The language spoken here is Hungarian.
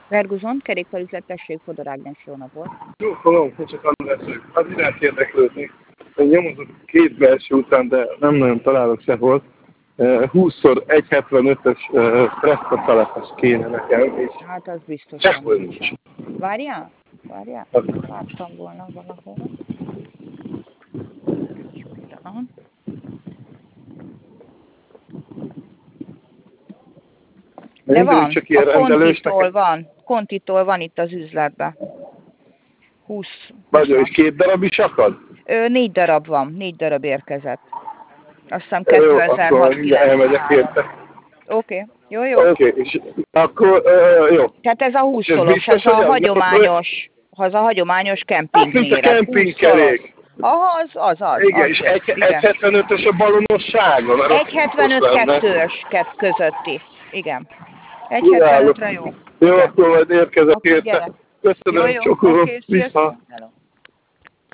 Verguzon, kerékpárüzlet, tessék, Fodor Ágnes, jó napot. Csókolom, hogy csak András vagyok. Az iránt érdeklődnék. Én nyomozok két belső után, de nem nagyon találok sehol. 20x1.75-ös Prespa szalepes kéne nekem, és Hát az biztos. sehol nincs. Várjál? Láttam volna valahol. De van, csak ilyen a Kontitól van itt az üzletben. 20. Nagyon, és 2 darab is akad? 4 darab van, 4 darab érkezett. Azt hiszem Jó, akkor elmegyek érte. Oké. Jó. Oké, és akkor jó. Tehát ez a 20 szolos, ez a hagyományos kemping mint a kempingkerék. Aha, az. Igen, és 1.75-ös a balonossága. 1.75-2-ös közötti. Igen. 1.75-re jó. Jó, akkor majd érkezek érte. Köszönöm, Jó. csokolom. Oké, Vissza. hello.